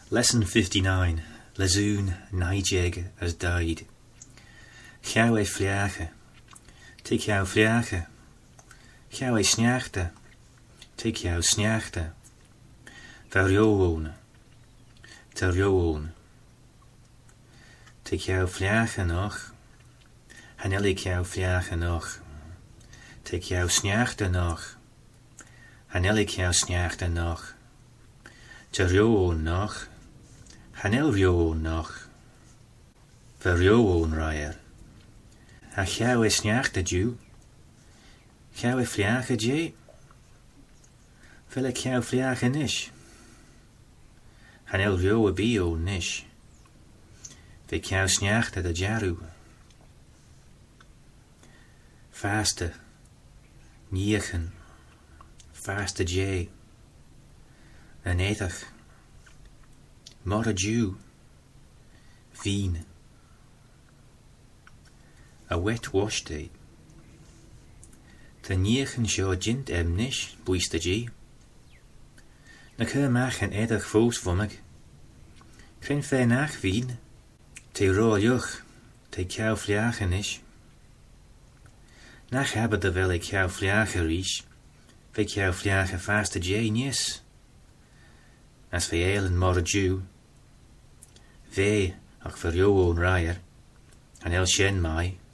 Lesson 59. Lezoon Nijeg as died. Chau e fliache. Tik jou fliache. Chau e sniachte. Tik jou sniachte. Verjoon. Terjoon. Tik jou fliache nog. Hanel ik jou fliache nog. Tik jou sniachte nog. Hanel ik jou sniachte nog. Terjoon nog. Hanel rjoon nog. Verjoon raier. Ha jou is sniachte ju. Jou is fliache je. Wil ik jou fliache nish. Hanel rjoe bio nish. Vik jou sniachte de jaru. Vaste. Niegen. Vaste je. Een etig. Morre Jew. Veen. A wet wash day. Ten niegen jo jint nish, buiste je. Na keur mach en edig voos voor meg. Kren fe nach veen. Te rool juch. Te jou fliagen ish. Nach hebben de wel ik jou fliagen riech. Vik jou fliagen vaste je nies. As ve eilen morre Jew. Ve ach verjoon raier. En el shen mai.